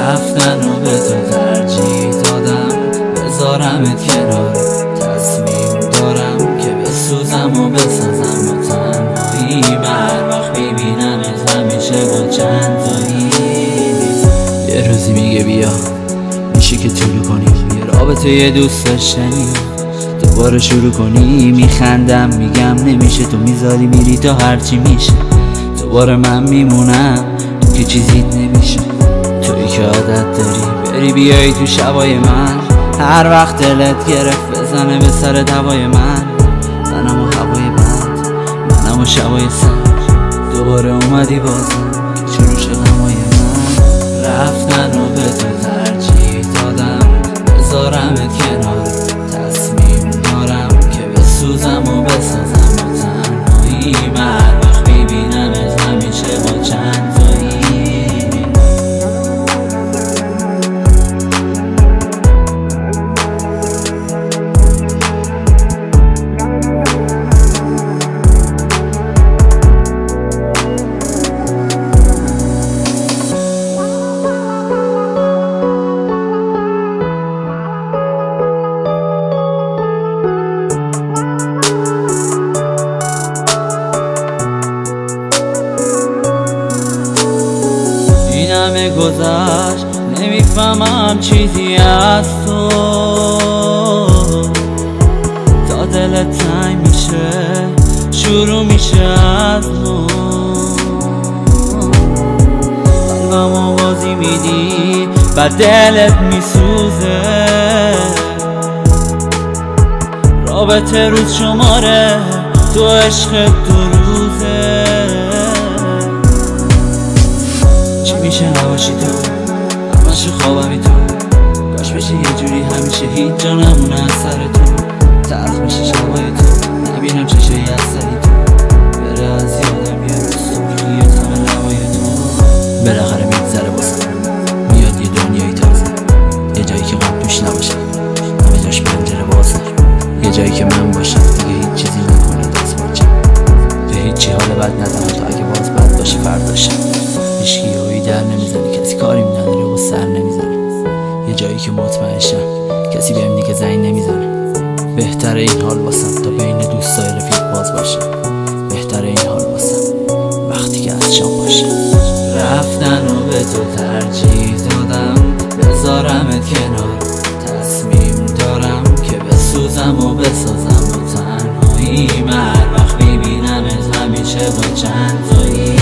رفتن رو به تو ترجیح دادم، بذارمت کنار. تصمیم دارم که بسوزم و بسازم با تنهایی. هر وقت میبینمت همیشه با چند تایی. یه روزی میگه بیا میشه که طولو کنیم یه رابطه یه دوست داشتنی، دوباره شروع کنی. میخندم میگم نمیشه، تو میذاری میری تا هرچی میشه. دوباره من میمونم که چیزیت نمیشه. تویی که عادت داری بری بیایی تو شبای من، هر وقت دلت گرفت بزنه به سر دوای من. منم و هوای بد، منم و شبای سر، دوباره اومدی بازم که شروع شد همای من. رفتن رو به تو ترجیح دادم، بذارمت کنار. تصمیم دارم که بسوزم و بسازم با تنهایی. هر وقت میبینمت همیشه با چند تایی. همه گذشت نمیفهمم چیزی از تو، تا دلت تنگ میشه شروع میشه از نو. قلبمو بازی میدی بعد دلت میسوزه. رابطه روز شماره تو عشق 2 روزه. میشه نباشی تو همش خوابمی تو، کاش بشه یه جوری همیشه هیچ جا نمونه از سر تو. تلخ میشه شبای تو نبینم چشایی از سری تو، بره از یادم یه روز سرخی تم لبای تو. بالاخره میگذره بازم میاد یه دنیای تازه، یه جایی که غم توش نباشه همه جاش پنجره بازه، یه جایی که من باشم دیگه هیچ چیزی نکنه دست باچم. به هیچی حال بد ندارم تا اگه باز بد باشه فرداشم. هیچکی روی در نمیزنه، کسی کاری نداره و سر نمیزنه. یه جایی که مطمئنشم کسی بهم دیگه زنگ نمیزنه. بهتره این حال واسم تا بین دوستای رفیق باز باشه. بهتره این حال واسم وقتی که از شام باشه. رفتن رو به تو ترجیح دادم، بذارمت کنار. تصمیم دارم که بسوزم و بسازم با تنهایی. هر وقت میبینمت همیشه با چند تایی.